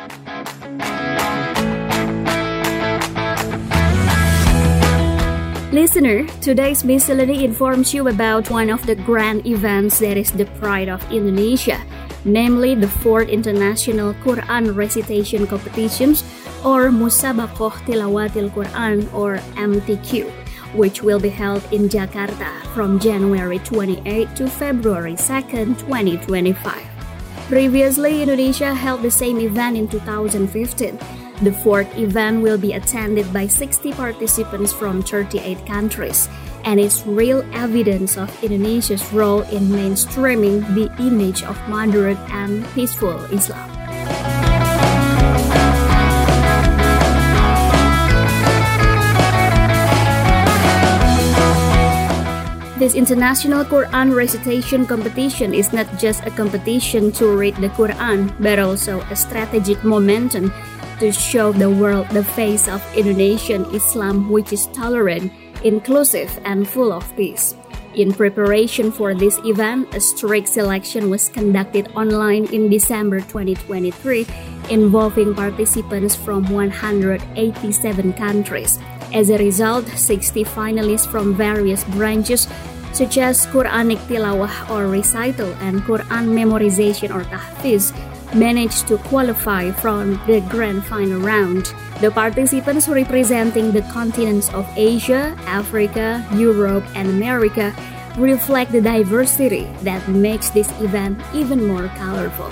Listener, today's Miscellany informs you about one of the grand events that is the pride of Indonesia, namely the 4th International Quran Recitation Competitions or Musabaqah Tilawatil Quran or MTQ, which will be held in Jakarta from January 28 to February 2, 2025. Previously, Indonesia held the same event in 2015. The 4th event will be attended by 60 participants from 38 countries, and is real evidence of Indonesia's role in mainstreaming the image of moderate and peaceful Islam. This International Quran Recitation Competition is not just a competition to read the Quran, but also a strategic momentum to show the world the face of Indonesian Islam, which is tolerant, inclusive, and full of peace. In preparation for this event, a strict selection was conducted online in December 2023, involving participants from 187 countries. As a result, 60 finalists from various branches such as Quranic tilawah or recital and Quran memorization or tahfiz managed to qualify from the grand final round. The participants representing the continents of Asia, Africa, Europe, and America reflect the diversity that makes this event even more colorful.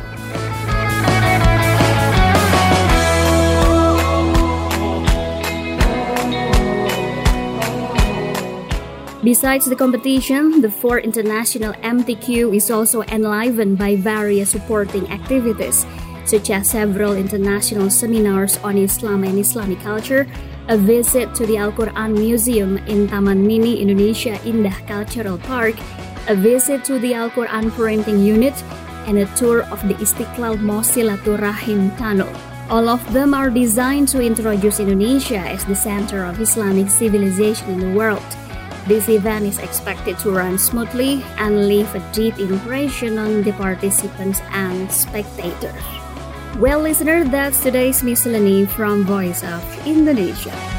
Besides the competition, the 4th International MTQ is also enlivened by various supporting activities, such as several international seminars on Islam and Islamic culture, a visit to the Al-Quran Museum in Taman Mini Indonesia Indah Cultural Park, a visit to the Al-Quran Printing Unit, and a tour of the Istiqlal Mosque Silaturahim Tunnel. All of them are designed to introduce Indonesia as the center of Islamic civilization in the world. This event is expected to run smoothly and leave a deep impression on the participants and spectators. Well, listener, that's today's Miscellany from Voice of Indonesia.